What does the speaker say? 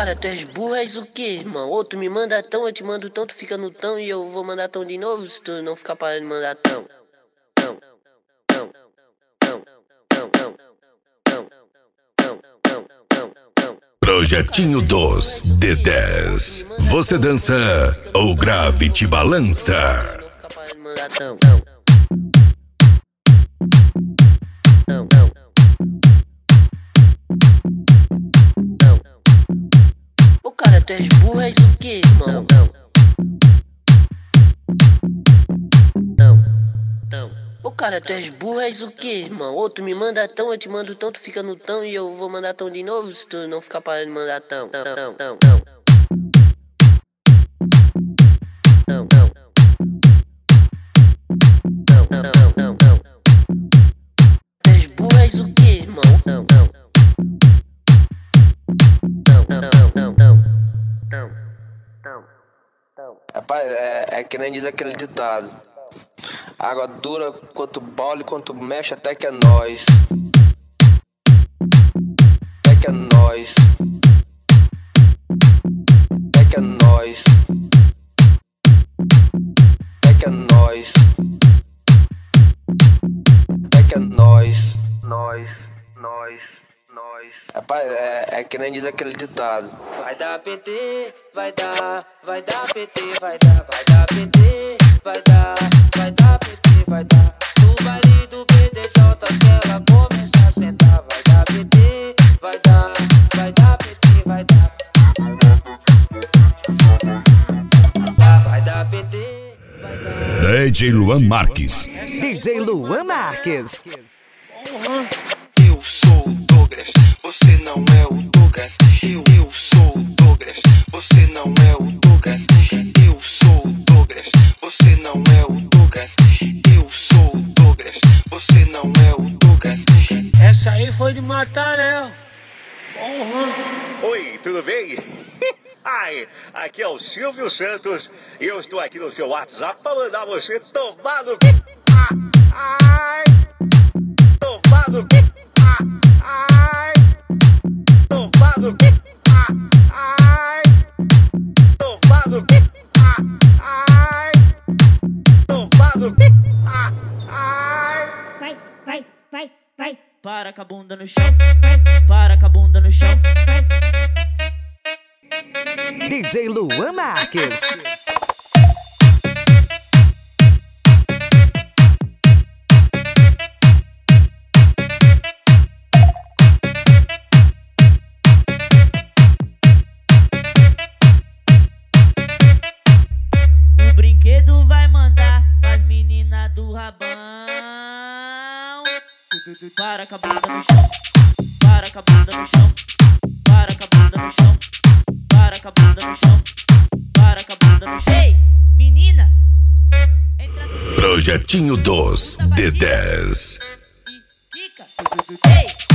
cara, tu és burro, és o quê, irmão? Ou tu me manda tão, eu te mando tão, tu fica no tão e eu vou mandar tão de novo se tu não ficar parando de mandar tão. Projetinho dos D10. Você dança ou grave te balança? Não ficar parando de mandar tão. Ô cara, tu és burro, és o quê, irmão? Ô cara, tu és burro, és o quê, irmão? Ou tu me manda tão, eu te mando tão, tu fica no tão e eu vou mandar tão de novo se tu não ficar parando de mandar tão. Tu és burro, és o quê, irmão? Rapaz, é que nem diz aquele ditado: água dura quanto bole, quanto mexe, até que é nós. Até que é nós. Até que é nós. Até que é nós. Até que é nós. Nós. Rapaz, é que nem diz aquele ditado: vai dar PT, vai dar PT, vai dar PT, vai dar PT, vai dar. No baile do PDJ que ela começa a sentar, vai dar PT, vai dar PT, vai dar. Vai dar PT, vai dar. DJ Luan Marques. DJ Luan Marques. Eu sou o Douglas, você não é o Douglas. Eu sou o Douglas, você não é o Douglas. Eu sou o Douglas, você não é o Douglas. Eu sou o Douglas, você não é o Douglas. Essa aí foi de matar, né? Oi, tudo bem? Ai, aqui é o Silvio Santos e eu estou aqui no seu WhatsApp para mandar você tomar no... Ai, tomar no... Ai, tomar no... Ai, tomar no... Ai, tomar no... Ai. Vai. Para com a bunda no chão. Para com a bunda no chão. DJ Luan Marques. O brinquedo vai mandar as meninas do rabão. Para com a bunda no chão. Para com a bunda no chão. Para com a bunda no chão. Para com a bunda no chão. Para com a bunda no chão. Ei, menina! Projetinho dos D10. Fica! Ei!